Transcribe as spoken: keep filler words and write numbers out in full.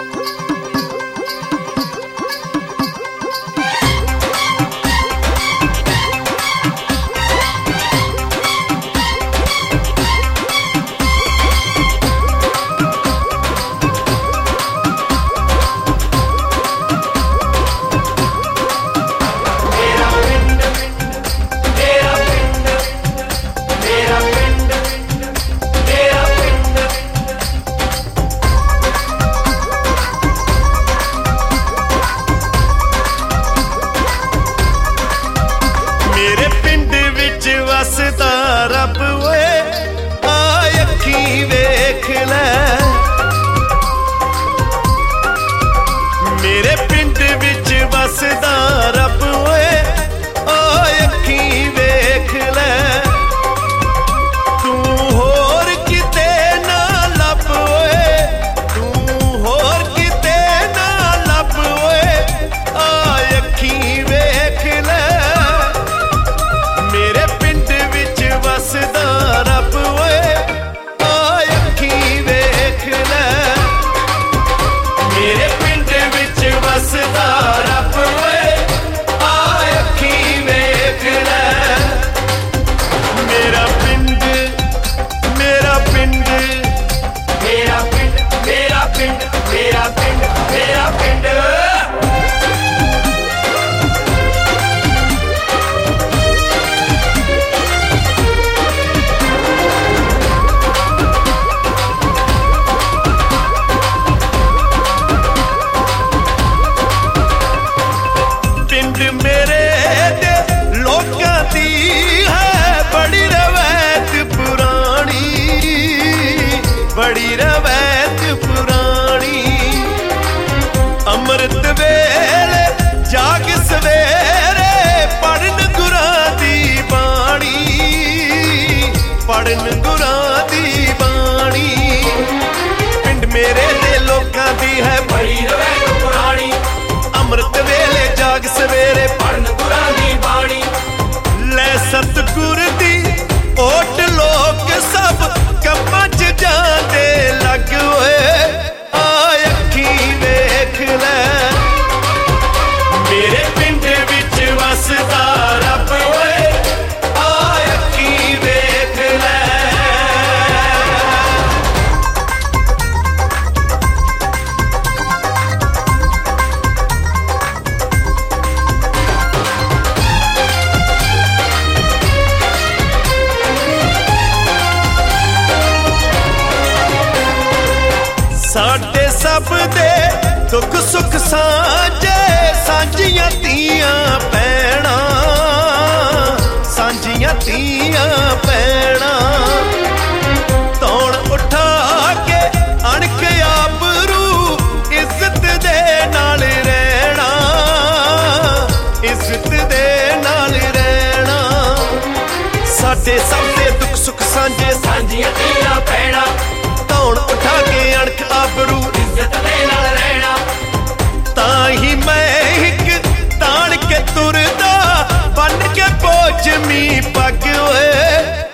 वसदा रब ओए आ अखी वेख लै, मेरे पिंड विच वसदा रब ओए आ अखी वेख लै। तू होर किते ना लब ओए, तू होर किते ना लब ओए आ अखी वेख लै। मेरे वसदा रब ओए आ अखी वेख लै, मेरे पिंड विच वसदा रब ओए आ अखी वेख लै। मेरा पिंड मेरा पिंड मेरा पिंड मेरा पिंड मेरा पिंड मेरा पिंड मेरे दे लोकां दी है बड़ी रवैत पुरानी, बड़ी रवैत पुरानी। अमृत वेले जाग सवेरे पढ़न गुरां दी बाणी, पढ़न गुरां दी बाणी। पिंड मेरे दे लोकां दी है बड़ी रवैत पुरानी, अमृत वेले जाग सवेरे पढ़न गुरां दी बाणी। लै सतगुर दी ओट लोक सब कम्मां च जांदे लग ओए आ अखी वेख लै। मेरे पिंड विच वसदा रब ओए आ अखी वेख लै। साडे सब दे दुख सुख सांझे, सांझियां तियां भैणां, सांझियां तियां भैणां। तौण उठा के अणख आबरू इज्जत दे नाल रहना, इज्जत दे नाल रहना। साडे सब दे दुख सुख सांझे, सांझियां तियां भैणां। तौण उठा के अणख आबरू इज्जत दे नाल रहना। ताही मैं हिक ताण के तुरदा बन के पोचमी पग ओए